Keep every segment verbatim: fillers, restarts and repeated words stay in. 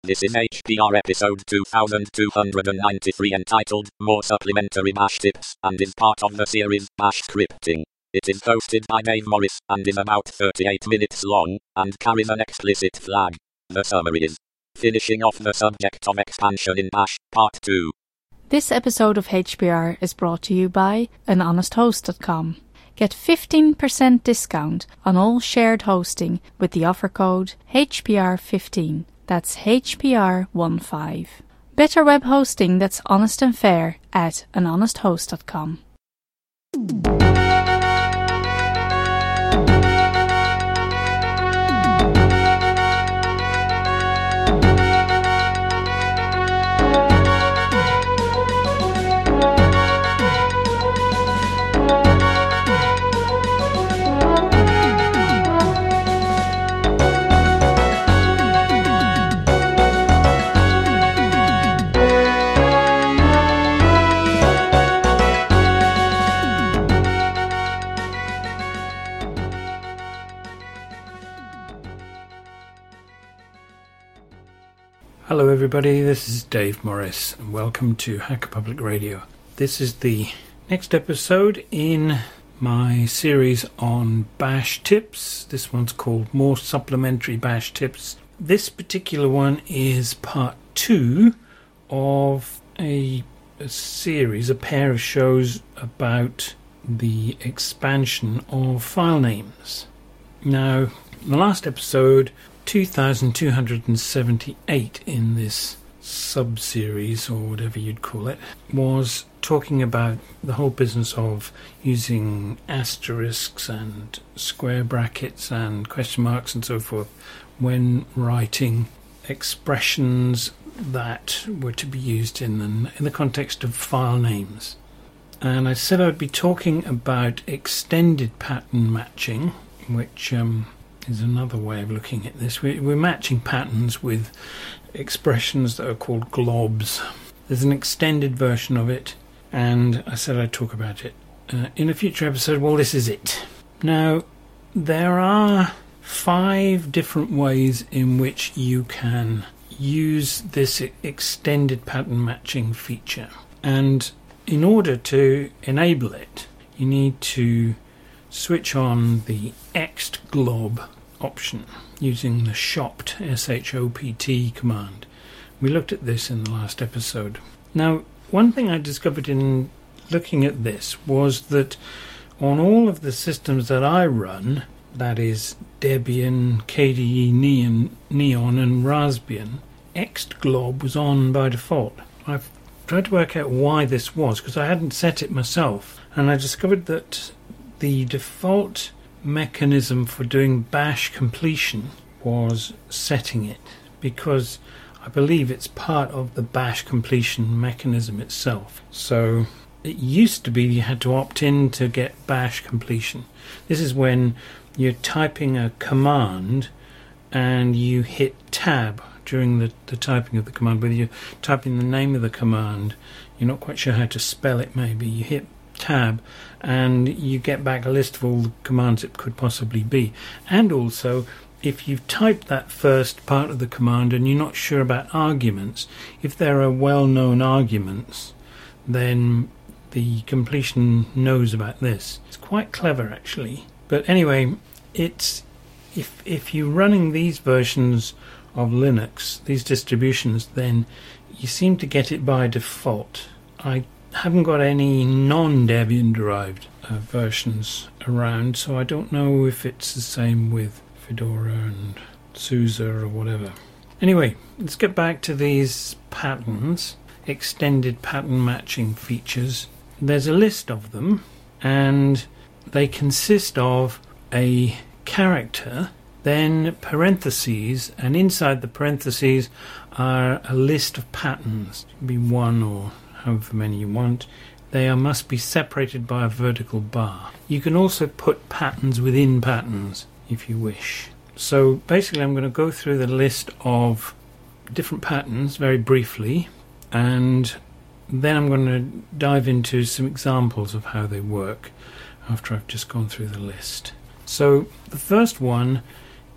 This is H P R episode two thousand two hundred ninety-three entitled More Supplementary Bash Tips and is part of the series Bash Scripting. It is hosted by Dave Morris and is about thirty-eight minutes long and carries an explicit flag. The summary is finishing off the subject of expansion in Bash, Part two. This episode of H P R is brought to you by an honest host dot com. Get fifteen percent discount on all shared hosting with the offer code H P R fifteen. That's H P R fifteen. Better web hosting that's honest and fair at an honest host dot com. Hello everybody, this is Dave Morris and welcome to Hacker Public Radio. This is the next episode in my series on Bash Tips. This one's called More Supplementary Bash Tips. This particular one is part two of a, a series, a pair of shows about the expansion of file names. Now, in the last episode, two thousand two hundred seventy-eight in this sub-series, or whatever you'd call it, was talking about the whole business of using asterisks and square brackets and question marks and so forth when writing expressions that were to be used in the, in the context of file names. And I said I would be talking about extended pattern matching, which um, is another way of looking at this. We're, we're matching patterns with expressions that are called globs. There's an extended version of it, and I said I'd talk about it uh, in a future episode. Well, this is it. Now, there are five different ways in which you can use this extended pattern matching feature. And in order to enable it, you need to switch on the ext glob option using the shopt, S H O P T command. We looked at this in the last episode. Now, one thing I discovered in looking at this was that on all of the systems that I run, that is Debian, K D E Neon, Neon and Raspbian, ext glob was on by default. I've tried to work out why this was because I hadn't set it myself, and I discovered that the default mechanism for doing bash completion was setting it, because I believe it's part of the bash completion mechanism itself. So it used to be you had to opt in to get bash completion. This is when you're typing a command and you hit tab during the, the typing of the command, whether you're typing the name of the command, you're not quite sure how to spell it maybe, you hit tab and you get back a list of all the commands it could possibly be. And also, if you've typed that first part of the command and you're not sure about arguments, if there are well-known arguments, then the completion knows about this. It's quite clever actually. But anyway, it's if if you're running these versions of Linux, these distributions, then you seem to get it by default. I haven't got any non-Debian derived uh, versions around, so I don't know if it's the same with Fedora and SUSE or whatever. Anyway, let's get back to these patterns, extended pattern matching features. There's a list of them, and they consist of a character, then parentheses, and inside the parentheses are a list of patterns. It can be one or however many you want. They are, must be separated by a vertical bar. You can also put patterns within patterns if you wish. So basically I'm going to go through the list of different patterns very briefly, and then I'm going to dive into some examples of how they work after I've just gone through the list. So the first one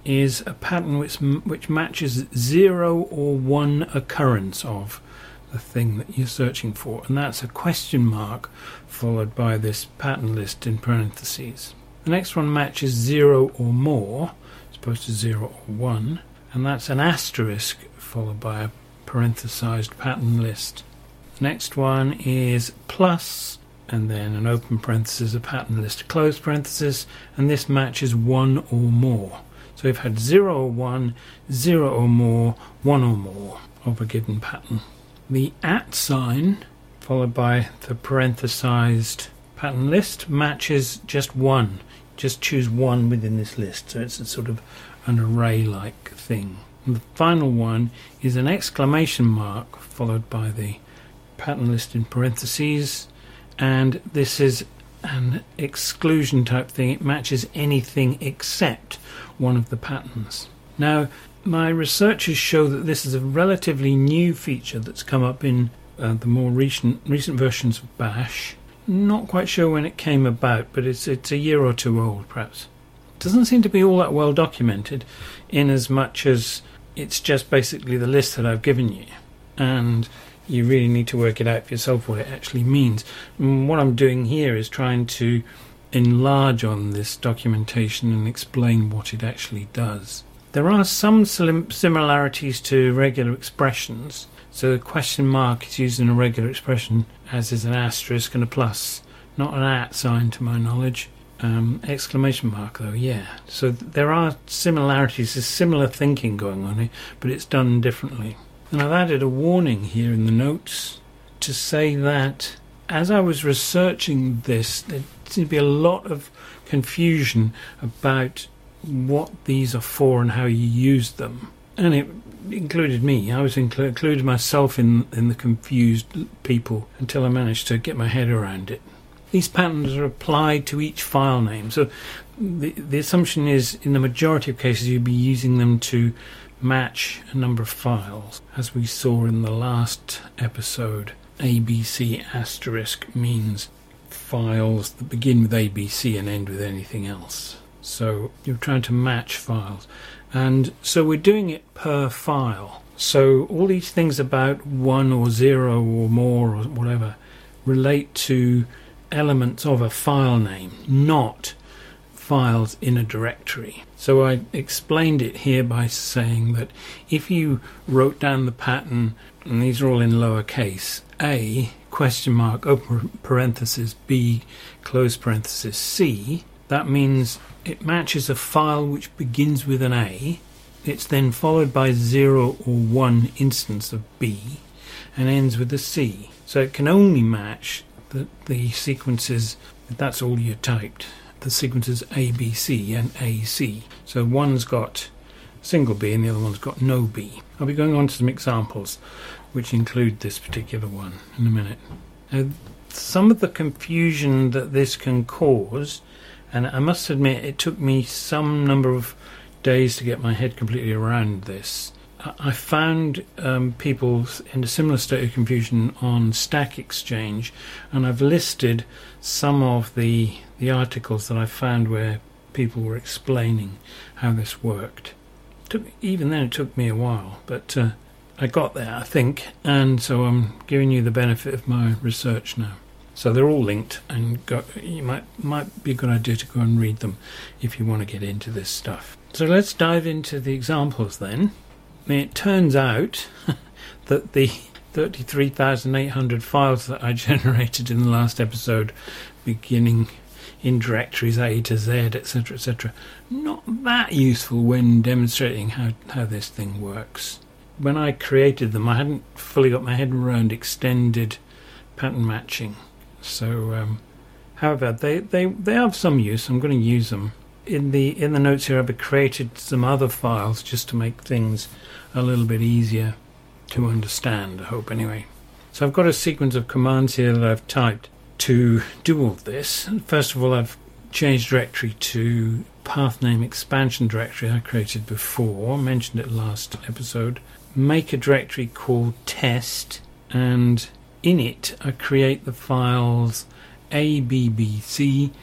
is a pattern which which matches zero or one occurrence of the thing that you're searching for, and that's a question mark followed by this pattern list in parentheses. The next one matches zero or more, as opposed to zero or one, and that's an asterisk followed by a parenthesized pattern list. The next one is plus, and then an open parenthesis, a pattern list, a closed parenthesis, and this matches one or more. So we've had zero or one, zero or more, one or more of a given pattern. The at sign, followed by the parenthesized pattern list, matches just one. Just choose one within this list, so it's a sort of an array-like thing. And the final one is an exclamation mark, followed by the pattern list in parentheses, and this is an exclusion type thing. It matches anything except one of the patterns. Now, my researchers show that this is a relatively new feature that's come up in uh, the more recent recent versions of Bash. Not quite sure when it came about, but it's it's a year or two old, perhaps. It doesn't seem to be all that well documented, in as much as it's just basically the list that I've given you, and you really need to work it out for yourself what it actually means. And what I'm doing here is trying to enlarge on this documentation and explain what it actually does. There are some sim- similarities to regular expressions. So a question mark is used in a regular expression, as is an asterisk and a plus. Not an at sign to my knowledge. Um, exclamation mark though, yeah. So th- there are similarities, there's similar thinking going on here, but it's done differently. And I've added a warning here in the notes to say that as I was researching this, there seemed to be a lot of confusion about what these are for and how you use them. And it included me. I was inclu- included myself in, in the confused people until I managed to get my head around it. These patterns are applied to each file name. So the, the assumption is, in the majority of cases, you'll be using them to match a number of files. As we saw in the last episode, A B C asterisk means files that begin with A B C and end with anything else. So you're trying to match files. And so we're doing it per file. So all these things about one or zero or more or whatever relate to elements of a file name, not files in a directory. So I explained it here by saying that if you wrote down the pattern, and these are all in lowercase, A, question mark, open parenthesis, B, close parenthesis, C, that means it matches a file which begins with an A. It's then followed by zero or one instance of B and ends with a C. So it can only match the, the sequences, if that's all you typed, the sequences A, B, C and A, C. So one's got single B and the other one's got no B. I'll be going on to some examples which include this particular one in a minute. Now, some of the confusion that this can cause, and I must admit it took me some number of days to get my head completely around this. I found um, people in a similar state of confusion on Stack Exchange, and I've listed some of the the articles that I found where people were explaining how this worked. It took, even then it took me a while, but uh, I got there, I think, and so I'm giving you the benefit of my research now. So they're all linked, and go, you might might be a good idea to go and read them if you want to get into this stuff. So let's dive into the examples then. It turns out that the thirty-three thousand eight hundred files that I generated in the last episode, beginning in directories A to Z, et cetera, et cetera, not that useful when demonstrating how, how this thing works. When I created them, I hadn't fully got my head around extended pattern matching. So, um, however, they, they, they have some use. I'm going to use them. In the in the notes here, I've created some other files just to make things a little bit easier to understand, I hope anyway. So I've got a sequence of commands here that I've typed to do all this. First of all, I've changed directory to path name expansion directory I created before, mentioned it last episode. Make a directory called test, and in it I create the files A B B C,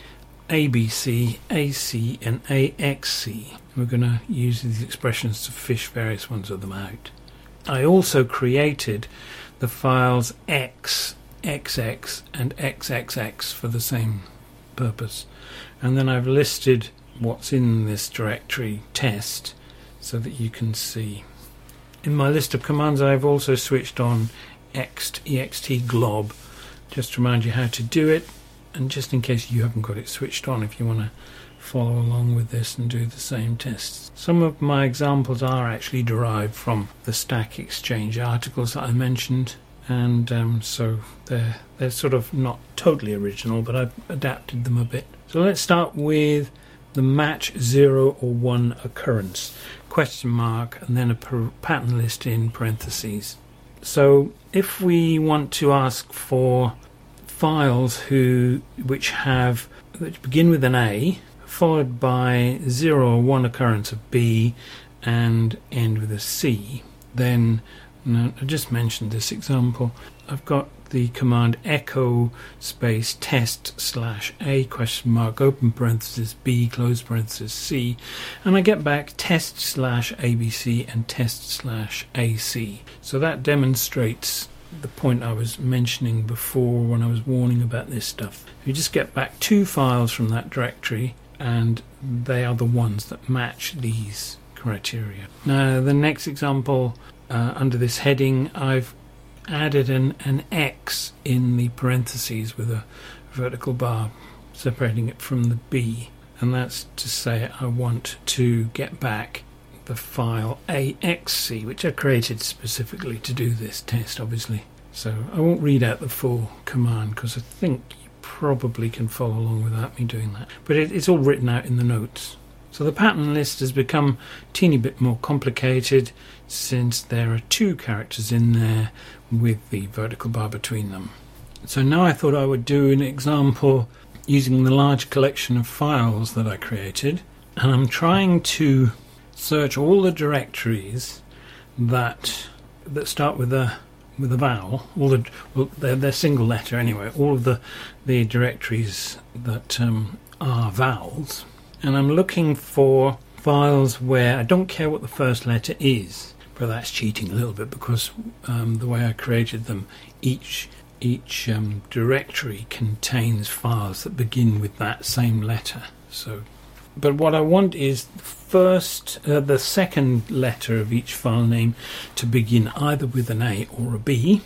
A B C, A C and A X C. We're going to use these expressions to fish various ones of them out. I also created the files X, X X and X X X for the same purpose. And then I've listed what's in this directory test so that you can see. In my list of commands I've also switched on ext, ext glob, just to remind you how to do it, and just in case you haven't got it switched on, if you want to follow along with this and do the same tests. Some of my examples are actually derived from the Stack Exchange articles that I mentioned, and um, so they're, they're sort of not totally original, but I've adapted them a bit. So let's start with the match zero or one occurrence, question mark, and then a per- pattern list in parentheses. So if we want to ask for files who which have which begin with an A, followed by zero or one occurrence of B, and end with a C, then now, I just mentioned this example. I've got the command echo space test slash A question mark open parenthesis B close parenthesis C, and I get back test slash A B C and test slash A C. So that demonstrates the point I was mentioning before when I was warning about this stuff. You just get back two files from that directory, and they are the ones that match these criteria. Now the next example, uh, under this heading, I've added an, an X in the parentheses with a vertical bar separating it from the B, and that's to say I want to get back the file A X C, which I created specifically to do this test, obviously. So I won't read out the full command because I think you probably can follow along without me doing that, but it, it's all written out in the notes. So the pattern list has become a teeny bit more complicated since there are two characters in there with the vertical bar between them. So now I thought I would do an example using the large collection of files that I created, and I'm trying to search all the directories that that start with a with a vowel, all the well, they're, they're single letter anyway, all of the the directories that um, are vowels. And I'm looking for files where I don't care what the first letter is, but that's cheating a little bit because um, the way I created them, each each um, directory contains files that begin with that same letter. So, but what I want is the first, uh, the second letter of each file name to begin either with an A or a B,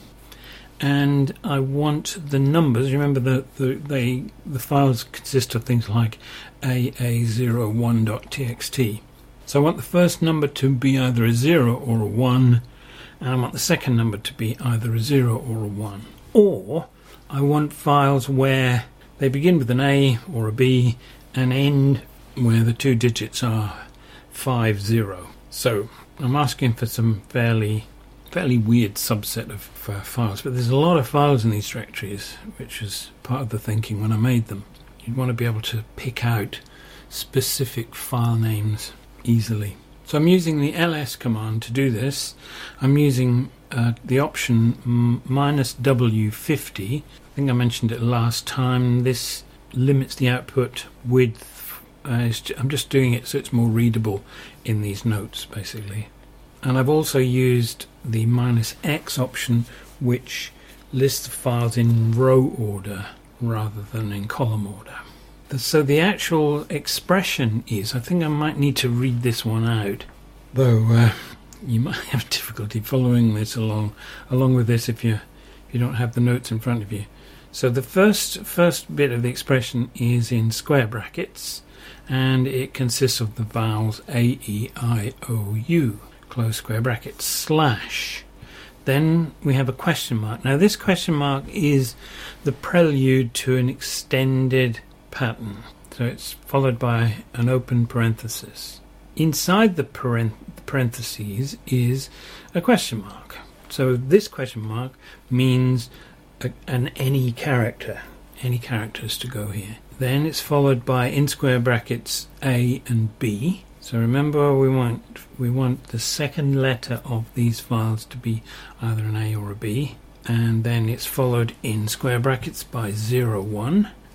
and I want the numbers. Remember that the they the files consist of things like A A zero one dot T X T. So I want the first number to be either a zero or a one, and I want the second number to be either a zero or a one. Or I want files where they begin with an A or a B and end where the two digits are five zero. So I'm asking for some fairly fairly weird subset of uh, files, but there's a lot of files in these directories, which is part of the thinking when I made them. You'd want to be able to pick out specific file names easily. So I'm using the ls command to do this. I'm using uh, the option m- minus W fifty. I think I mentioned it last time. This limits the output width. Uh, I'm just doing it so it's more readable in these notes, basically. And I've also used the minus X option, which lists the files in row order rather than in column order. So the actual expression is, I think I might need to read this one out, though uh, you might have difficulty following this along along with this if you if you don't have the notes in front of you. So the first first bit of the expression is in square brackets, and it consists of the vowels A, E, I, O, U, close square brackets, slash. Then we have a question mark. Now this question mark is the prelude to an extended pattern. So it's followed by an open parenthesis. Inside the parent- parentheses is a question mark. So this question mark means a, an any character. Any characters to go here. Then it's followed by in square brackets A and B. So remember we want we want the second letter of these files to be either an A or a B. And then it's followed in square brackets by zero one.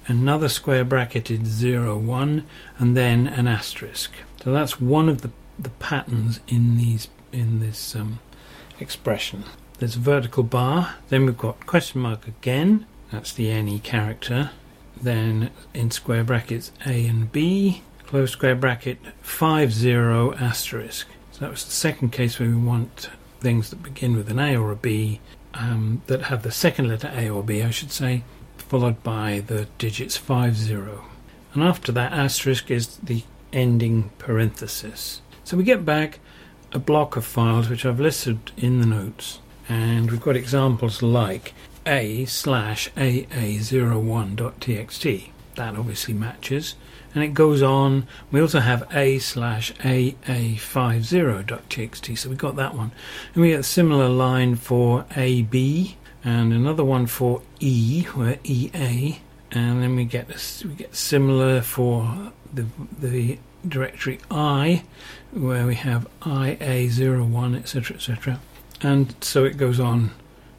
another square bracketed zero one, and then an asterisk. So that's one of the, the patterns in these in this um, expression. There's a vertical bar, then we've got question mark again, that's the any character, then in square brackets A and B, close square bracket, five zero asterisk. So that was the second case where we want things that begin with an A or a B, um, that have the second letter A or B, I should say, followed by the digits five zero. And after that asterisk is the ending parenthesis. So we get back a block of files which I've listed in the notes, and we've got examples like A slash A A zero one dot T X T. That obviously matches. And it goes on. We also have A slash A A five zero dot T X T, so we got that one. And we get a similar line for A B, and another one for E, where E A, and then we get a, we get similar for the the directory I, where we have I A zero one, et cetera, et cetera. And so it goes on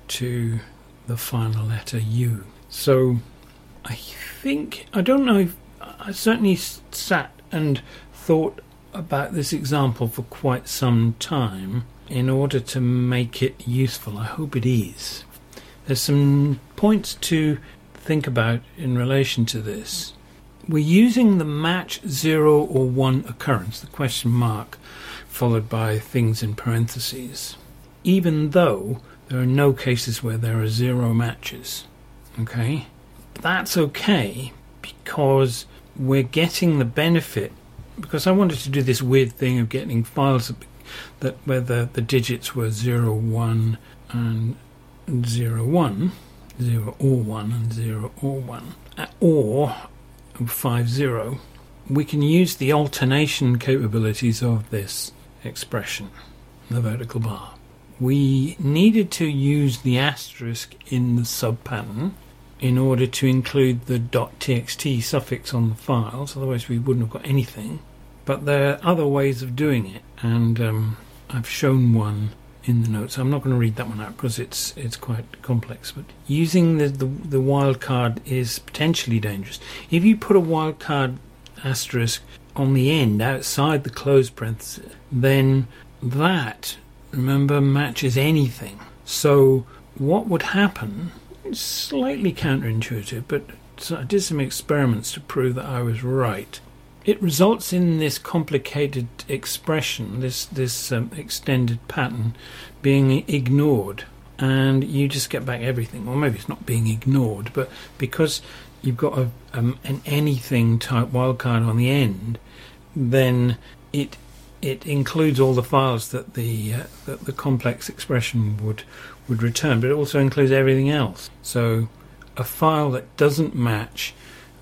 to the final letter U. So I think, I don't know if, I certainly sat and thought about this example for quite some time in order to make it useful. I hope it is. There's some points to think about in relation to this. We're using the match zero or one occurrence, the question mark, followed by things in parentheses, even though there are no cases where there are zero matches. Okay? That's okay, because we're getting the benefit, because I wanted to do this weird thing of getting files that, that where the, the digits were zero, one and zero, one, zero or one and zero or one, or five zero. We can use the alternation capabilities of this expression, the vertical bar. We needed to use the asterisk in the subpattern in order to include the .txt suffix on the files, otherwise we wouldn't have got anything. But there are other ways of doing it, and um, I've shown one in the notes. I'm not going to read that one out because it's it's quite complex. But using the, the, the wildcard is potentially dangerous. If you put a wildcard asterisk on the end outside the closed parenthesis, then that, remember, matches anything. So what would happen, it's slightly counterintuitive, but so I did some experiments to prove that I was right. It results in this complicated expression, this this um, extended pattern, being ignored, and you just get back everything. Or maybe it's not being ignored, but because you've got a, um, an anything type wildcard on the end, then it it includes all the files that the uh, that the complex expression would would return, but it also includes everything else. So a file that doesn't match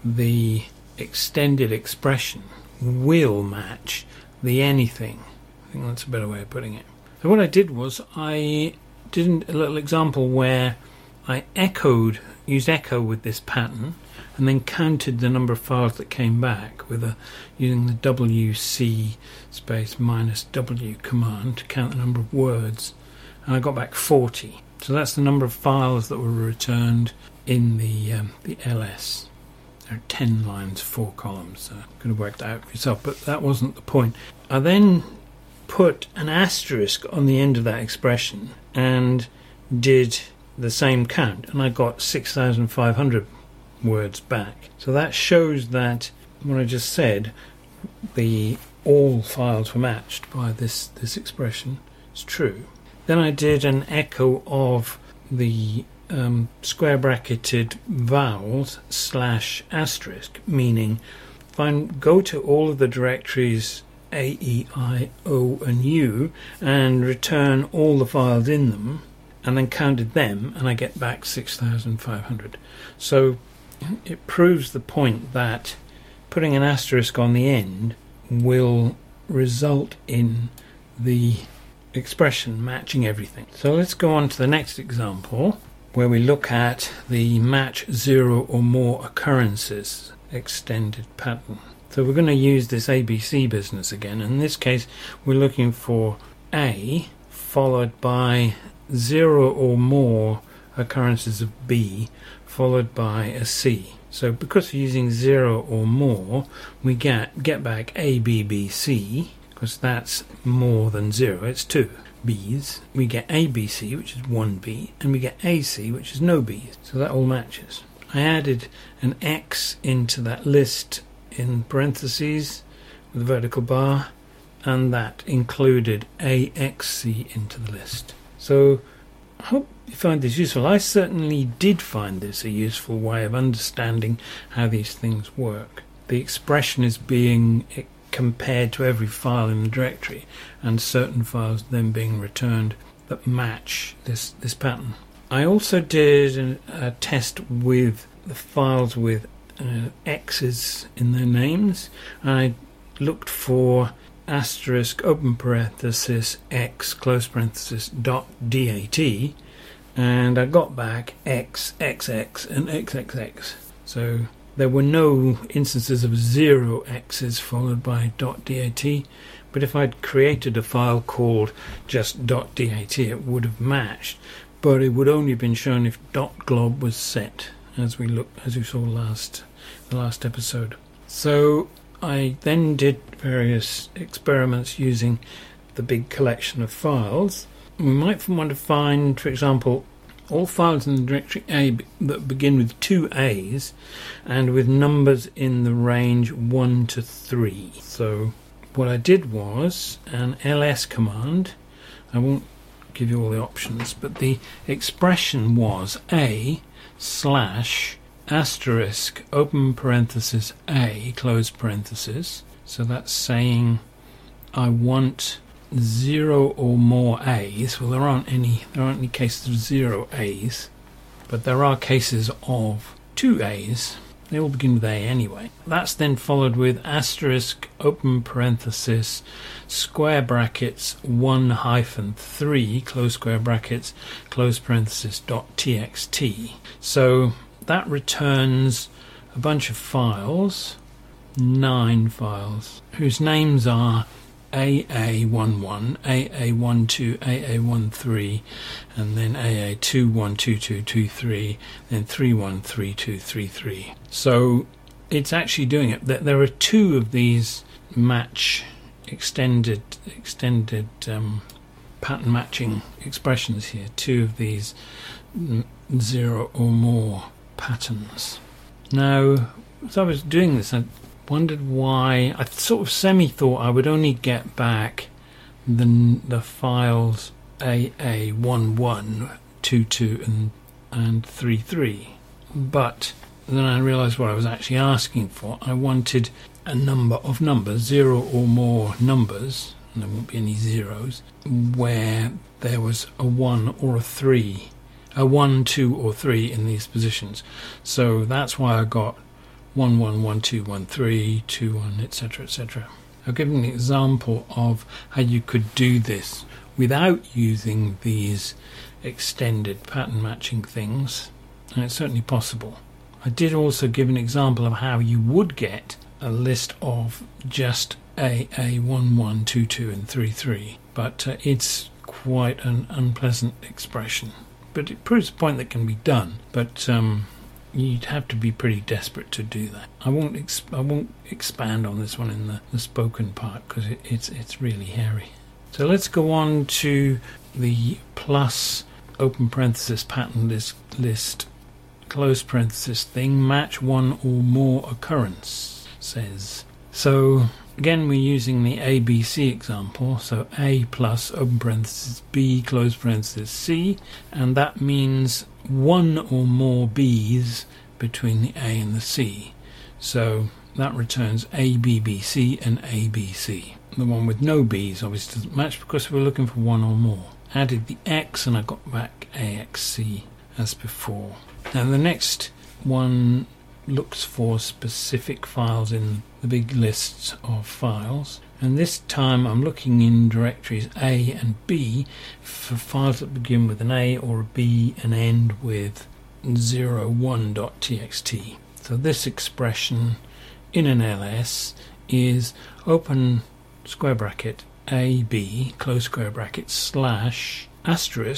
the extended expression will match the anything. I think that's a better way of putting it. So what I did was I did a little example where I echoed, used echo with this pattern, and then counted the number of files that came back with a using the W C space minus W command to count the number of words, and I got back forty. So that's the number of files that were returned in the um, the L S. There are ten lines, four columns, so you could have worked that out for yourself, but that wasn't the point. I then put an asterisk on the end of that expression and did the same count, and I got six thousand five hundred words back. So that shows that what I just said, the all files were matched by this, this expression. It's true. Then I did an echo of the Um, square bracketed vowels slash asterisk, meaning find go to all of the directories A, E, I, O and U and return all the files in them, and then counted them, and I get back six thousand five hundred. So it proves the point that putting an asterisk on the end will result in the expression matching everything. So let's go on to the next example, where we look at the match zero or more occurrences extended pattern. So we're going to use this A B C business again. In this case, we're looking for A followed by zero or more occurrences of B followed by a C. So because we're using zero or more, we get get back A, B, B, C, because that's more than zero, it's two B's. We get A, B, C, which is one B, and we get A, C, which is no B's. So that all matches. I added an X into that list in parentheses with a vertical bar, and that included A X C into the list. So I hope you find this useful. I certainly did find this a useful way of understanding how these things work. The expression is being compared to every file in the directory, and certain files then being returned that match this, this pattern. I also did a, a test with the files with uh, X's in their names. I looked for asterisk open parenthesis X close parenthesis dot dat, and I got back X, X X and X X X. So there were no instances of zero X's followed by .dat, but if I'd created a file called just .dat, it would have matched, but it would only have been shown if .glob was set, as we looked, as we saw last the last episode. So I then did various experiments using the big collection of files. We might want to find, for example, all files in the directory A that begin with two A's and with numbers in the range one to three. So what I did was an ls command. I won't give you all the options, but the expression was A slash asterisk open parenthesis A close parenthesis. So that's saying I want zero or more A's. Well, there aren't any there aren't any cases of zero A's, but there are cases of two A's. They all begin with A anyway. That's then followed with asterisk open parenthesis square brackets one hyphen three close square brackets close parenthesis dot txt. So that returns a bunch of files, nine files, whose names are A A eleven, A A twelve, A A thirteen, and then A A twenty-one twenty-two twenty-three, then thirty-one thirty-two thirty-three. So it's actually doing it. There are two of these match extended extended um, pattern matching expressions here. Two of these zero or more patterns. Now, as I was doing this, I wondered why. I sort of semi-thought I would only get back the the files A A eleven, twenty-two, and and thirty-three, but then I realised what I was actually asking for. I wanted a number of numbers, zero or more numbers, and there won't be any zeros, where there was a one or a three, a one, two, or three in these positions. So that's why I got one, one, one, two, one, three, two, one, et cetera, et cetera. I'll give an example of how you could do this without using these extended pattern matching things, and it's certainly possible. I did also give an example of how you would get a list of just A A eleven, twenty-two, and thirty-three, but uh, it's quite an unpleasant expression. But it proves a point that can be done, but um, you'd have to be pretty desperate to do that. I won't exp- I won't expand on this one in the, the spoken part, because it, it's it's really hairy. So let's go on to the plus open parenthesis pattern list, list close parenthesis thing, match one or more occurrence, says. So again, we're using the A B C example, so A plus open parenthesis B close parenthesis C, and that means one or more B's between the A and the C. So that returns A B B C and A B C. The one with no B's obviously doesn't match because we're looking for one or more. Added the X and I got back A X C as before. Now the next one looks for specific files in the big lists of files, and this time I'm looking in directories A and B for files that begin with an A or a B and end with zero one dot t x t. So this expression in an L S is open square bracket A B close square bracket slash asterisk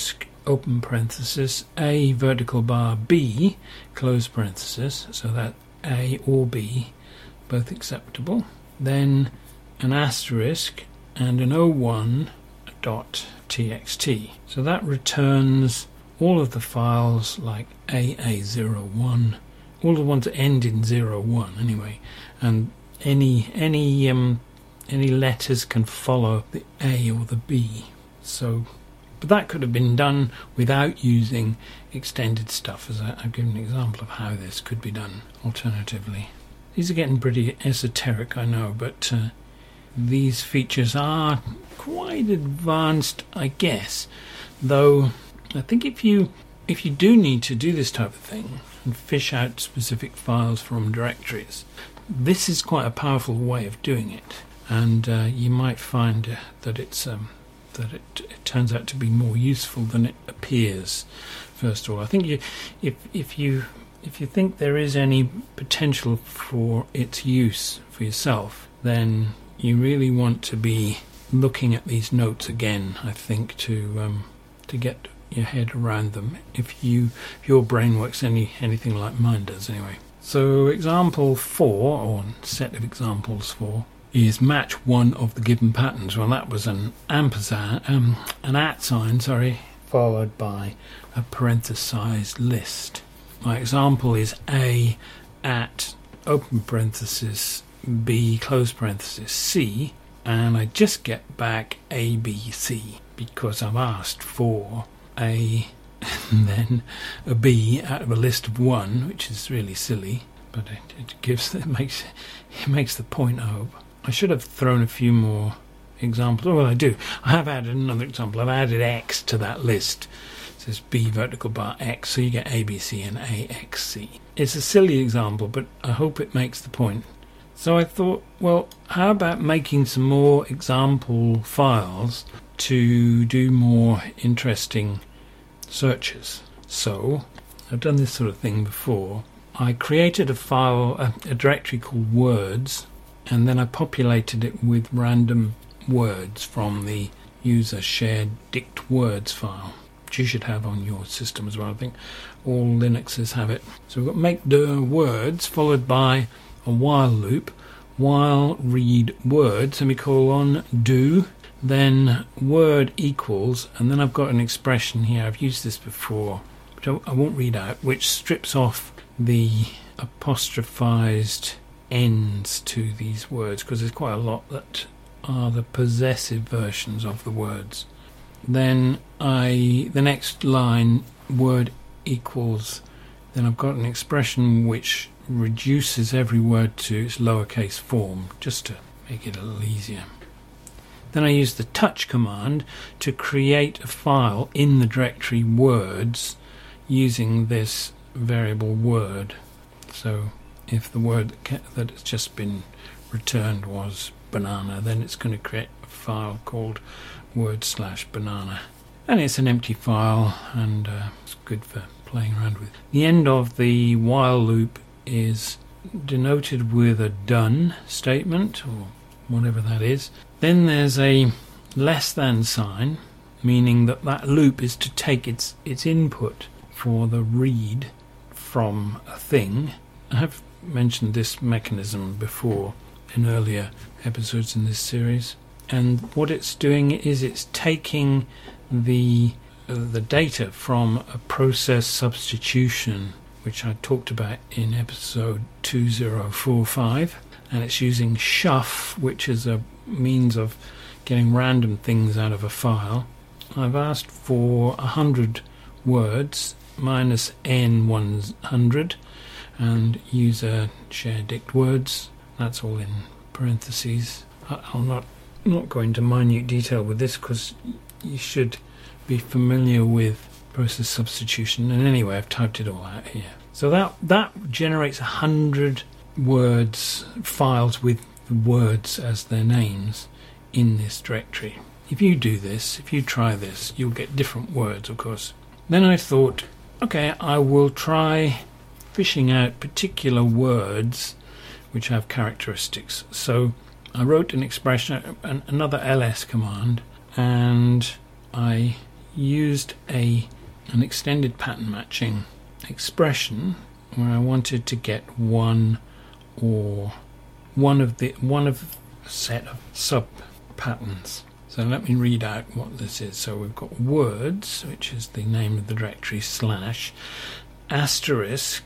open parenthesis, A vertical bar B, close parenthesis, so that A or B, both acceptable. Then an asterisk and an oh one dot t x t. So that returns all of the files like A A zero one, all the ones that end in zero one anyway, and any any um any letters can follow the A or the B. So, but that could have been done without using extended stuff, as I, I've given an example of how this could be done alternatively. These are getting pretty esoteric, I know, but uh, these features are quite advanced, I guess. Though I think if you if you do need to do this type of thing and fish out specific files from directories, this is quite a powerful way of doing it, and uh, you might find uh, that it's um, that it, it turns out to be more useful than it appears. First of all, I think you, if if you if you think there is any potential for its use for yourself, then you really want to be looking at these notes again, I think, to um, to get your head around them, if you if your brain works any anything like mine does anyway. So example four, or set of examples four, is match one of the given patterns. Well, that was an ampersand, um, an at sign, sorry, followed by a parenthesized list. My example is A at open parenthesis B close parenthesis C, and I just get back A B C because I've asked for A and then a B out of a list of one, which is really silly, but it, it gives it makes it makes the point, I hope. I should have thrown a few more examples. Oh, well, I do. I have added another example. I've added X to that list. It says B vertical bar X, so you get A B C and A X C. It's a silly example, but I hope it makes the point. So I thought, well, how about making some more example files to do more interesting searches? So I've done this sort of thing before. I created a file, a, a directory called words, and then I populated it with random words from the user shared dict words file, which you should have on your system as well. I think all Linuxes have it. So we've got make the words followed by a while loop, while read word, semicolon, do, then word equals, and then I've got an expression here, I've used this before, which I, I won't read out, which strips off the apostrophized ends to these words, because there's quite a lot that are the possessive versions of the words. Then I, the next line, word equals, then I've got an expression which reduces every word to its lowercase form, just to make it a little easier. Then I use the touch command to create a file in the directory words using this variable word. So if the word that, ca- that has just been returned was banana, then it's going to create a file called word slash banana. And it's an empty file, and uh, it's good for playing around with. The end of the while loop is denoted with a done statement, or whatever that is. Then there's a less than sign, meaning that that loop is to take its its input for the read from a thing. I have mentioned this mechanism before in earlier episodes in this series, and what it's doing is it's taking the uh, the data from a process substitution, which I talked about in episode two thousand forty-five, and it's using shuff, which is a means of getting random things out of a file. I've asked for one hundred words minus n one hundred, and user share dict words, that's all in parentheses. I'll not not go into minute detail with this because you should be familiar with process substitution, and anyway I've typed it all out here. So that that generates a hundred words files with the words as their names in this directory. If you do this, if you try this, you'll get different words, of course. Then I thought, okay, I will try fishing out particular words which have characteristics. So I wrote an expression, an, another ls command, and I used a an extended pattern matching expression where I wanted to get one or one of the one of a set of sub patterns. So let me read out what this is. So we've got words, which is the name of the directory, slash asterisk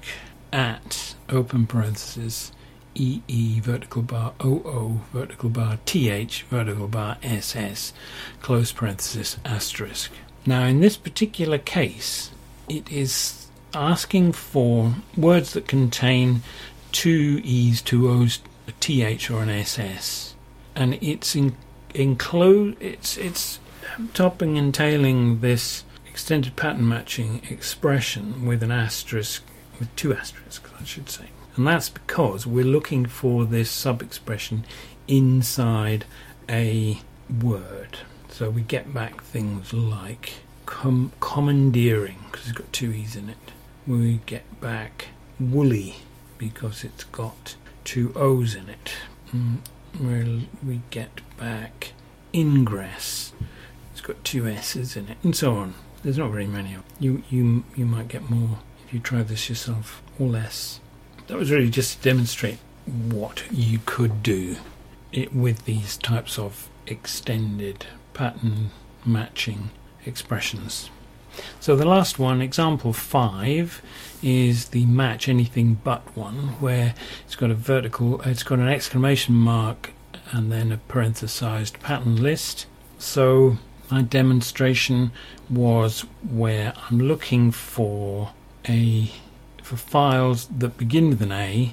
at open parenthesis ee vertical bar oo vertical bar th vertical bar ss close parenthesis asterisk. Now in this particular case it is asking for words that contain two e's, two o's, a th or an ss, and it's in, enclosed it's it's topping and tailing this extended pattern matching expression with an asterisk, with two asterisks I should say. And that's because we're looking for this sub-expression inside a word. So we get back things like com- commandeering, because it's got two e's in it. We get back woolly, because it's got two o's in it. Mm, we'll, we get back ingress, it's got two s's in it, and so on. There's not very many of them. You, you, you might get more if you try this yourself, or less. That was really just to demonstrate what you could do it with these types of extended pattern matching expressions. So the last one, example five, is the match anything but one, where it's got a vertical, it's got an exclamation mark and then a parenthesized pattern list. So my demonstration was where I'm looking for a for files that begin with an A,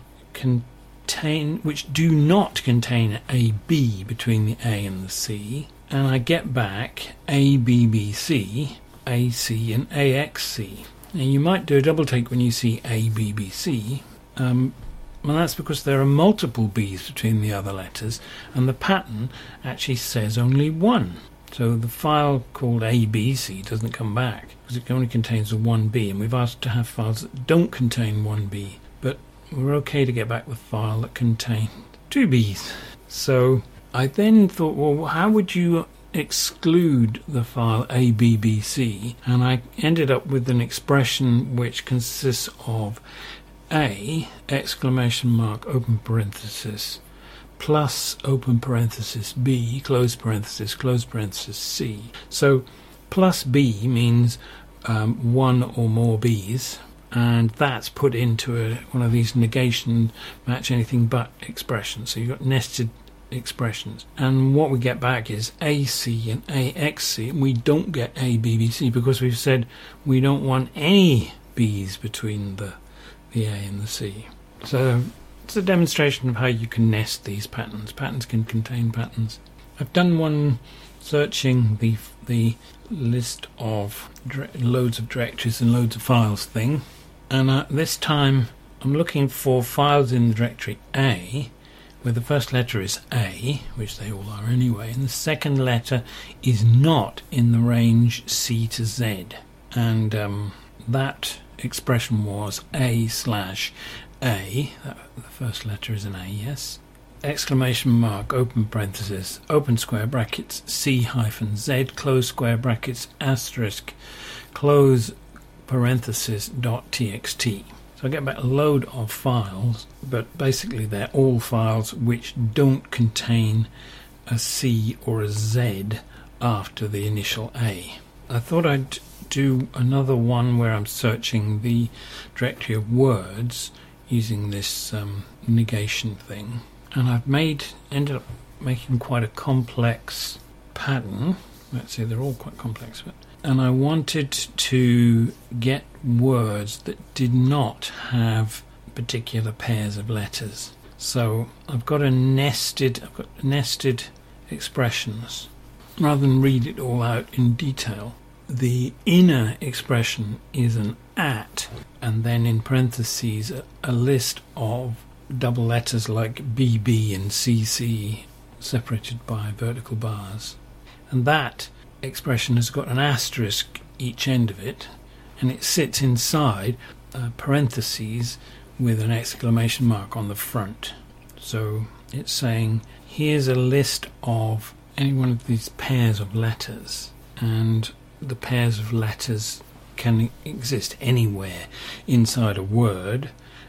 contain which do not contain a B between the A and the C, and I get back A B B C, A C and A X C. Now you might do a double take when you see A B B C, um, and that's because there are multiple B's between the other letters, and the pattern actually says only one. So the file called A B C doesn't come back because it only contains the one B, and we've asked to have files that don't contain one B, but we're okay to get back the file that contains two B's. So I then thought, well, how would you exclude the file A B B C? And I ended up with an expression which consists of A, exclamation mark, open parenthesis, plus open parenthesis B, close parenthesis, close parenthesis C. So plus B means um, one or more B's, and that's put into a, one of these negation match anything but expressions. So you've got nested expressions, and what we get back is A C and A X C, and we don't get A B B C because we've said we don't want any B's between the, the A and the C. So it's a demonstration of how you can nest these patterns. Patterns can contain patterns. I've done one searching the the list of dire- loads of directories and loads of files thing, and uh, this time I'm looking for files in the directory A where the first letter is A, which they all are anyway, and the second letter is not in the range C to Z, and um, that expression was A slash A, that, the first letter is an A, yes, exclamation mark, open parenthesis, open square brackets, C hyphen Z, close square brackets, asterisk, close parenthesis, dot txt. So I get back a load of files, but basically they're all files which don't contain a C or a Z after the initial A. I thought I'd do another one where I'm searching the directory of words using this um, negation thing, and I've made ended up making quite a complex pattern. Let's say they're all quite complex, but and I wanted to get words that did not have particular pairs of letters. So I've got a nested I've got nested expressions. Rather than read it all out in detail, the inner expression is an at, and then in parentheses a, a list of double letters like B B and C C separated by vertical bars. And that expression has got an asterisk each end of it, and it sits inside uh, parentheses with an exclamation mark on the front. So it's saying here's a list of any one of these pairs of letters, and the pairs of letters can exist anywhere inside a word,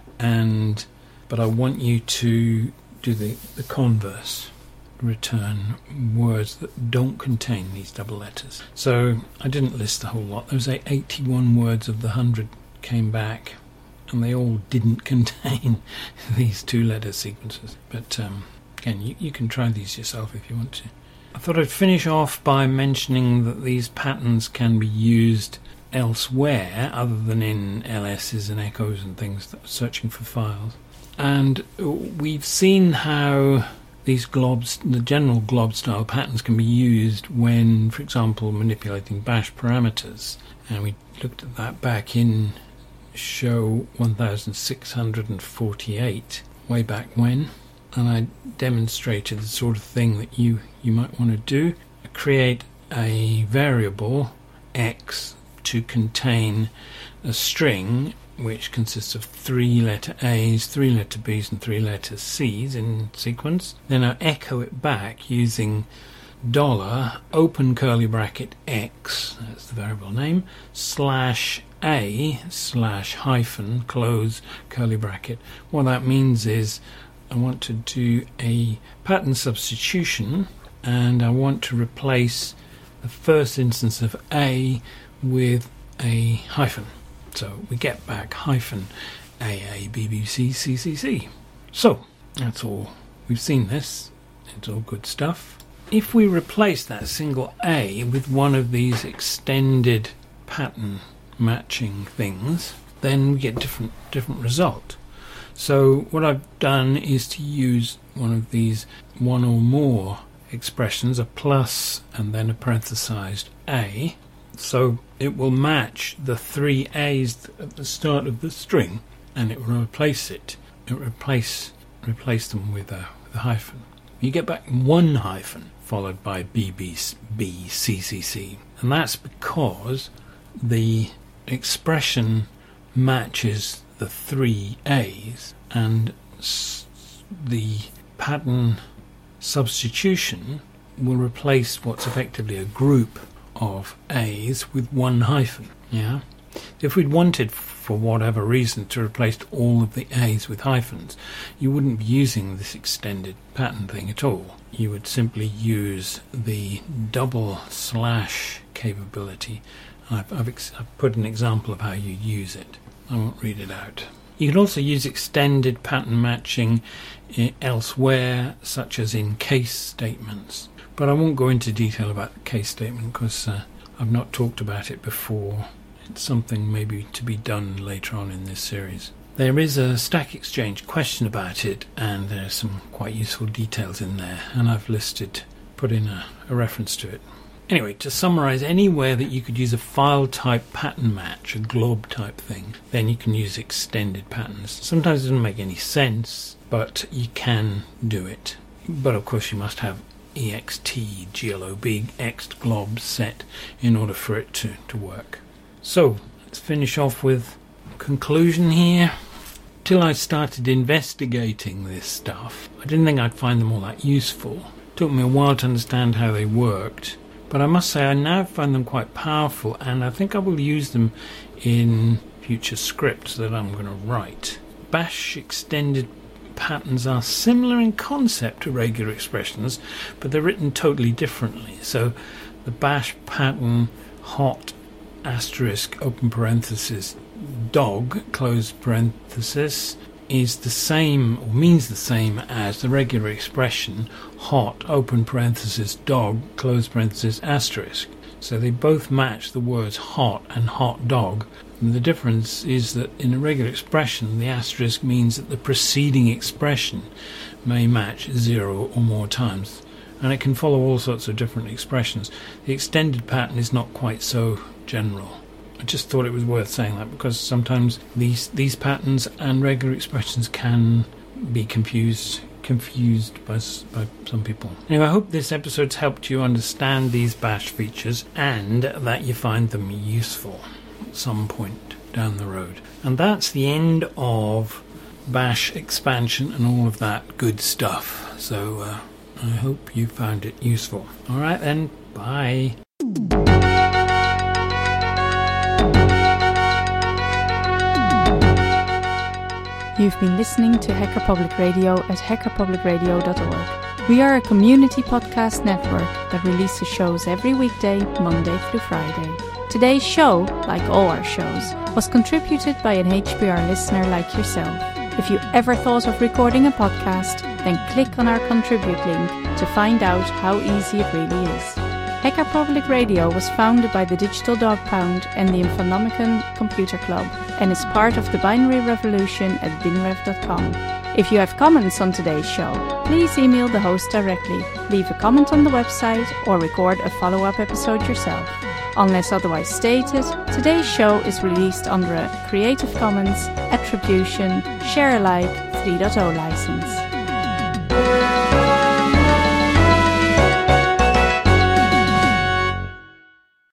and but I want you to do the, the converse. Return words that don't contain these double letters. So I didn't list the whole lot. There was eighty-one words of the one hundred came back, and they all didn't contain these two letter sequences. But um, again, you, you can try these yourself if you want to. I thought I'd finish off by mentioning that these patterns can be used elsewhere other than in L Ss and echoes and things that are searching for files. And we've seen how these globs, the general glob style patterns, can be used when, for example, manipulating bash parameters. And we looked at that back in show one thousand six hundred forty-eight, way back when. And I demonstrated the sort of thing that you, you might want to do. Create a variable x to contain a string which consists of three letter A's, three letter B's and three letter C's in sequence. Then I echo it back using dollar, open curly bracket x, that's the variable name, slash A, slash hyphen, close curly bracket. What that means is I want to do a pattern substitution, and I want to replace the first instance of A with a hyphen. So we get back hyphen A A B B C C C C. So that's all. We've seen this. It's all good stuff. If we replace that single A with one of these extended pattern matching things, then we get different different result. So what I've done is to use one of these one or more expressions, a plus and then a parenthesized A. So it will match the three A's at the start of the string, and it will replace it. It will replace replace them with a, with a hyphen. You get back one hyphen followed by B B B C C C, and that's because the expression matches the three A's, and s- the pattern substitution will replace what's effectively a group of A's with one hyphen. Yeah. If we'd wanted, for whatever reason, to replace all of the A's with hyphens, you wouldn't be using this extended pattern thing at all. You would simply use the double slash capability. I've, I've, ex- I've put an example of how you use it. I won't read it out. You can also use extended pattern matching elsewhere, such as in case statements. But I won't go into detail about the case statement because uh, I've not talked about it before. It's something maybe to be done later on in this series. There is a Stack Exchange question about it, and there's some quite useful details in there, and I've listed, put in a, a reference to it. Anyway, to summarize, anywhere that you could use a file type pattern match, a glob type thing, then you can use extended patterns. Sometimes it doesn't make any sense, but you can do it. But of course you must have ext glob ext glob set in order for it to, to work. So let's finish off with conclusion here. Till I started investigating this stuff, I didn't think I'd find them all that useful. It took me a while to understand how they worked, but I must say I now find them quite powerful, and I think I will use them in future scripts that I'm going to write. Bash extended patterns are similar in concept to regular expressions, but they're written totally differently. So the bash pattern hot asterisk open parenthesis dog close parenthesis is the same, or means the same as the regular expression hot open parenthesis dog close parenthesis asterisk. So they both match the words hot and hot dog. And the difference is that in a regular expression, the asterisk means that the preceding expression may match zero or more times, and it can follow all sorts of different expressions. The extended pattern is not quite so general. I just thought it was worth saying that because sometimes these these patterns and regular expressions can be confused confused by, by some people. Anyway, I hope this episode's helped you understand these bash features and that you find them useful at some point down the road. And that's the end of bash expansion and all of that good stuff. So uh, I hope you found it useful. Alright then, bye. You've been listening to Hacker Public Radio at hacker public radio dot org. We are a community podcast network that releases shows every weekday, Monday through Friday. Today's show, like all our shows, was contributed by an H P R listener like yourself. If you ever thought of recording a podcast, then click on our contribute link to find out how easy it really is. Hacker Public Radio was founded by the Digital Dog Pound and the Infonomicon Computer Club and is part of the Binary Revolution at binrev dot com. If you have comments on today's show, please email the host directly, leave a comment on the website, or record a follow-up episode yourself. Unless otherwise stated, today's show is released under a Creative Commons Attribution Share Alike three point oh license.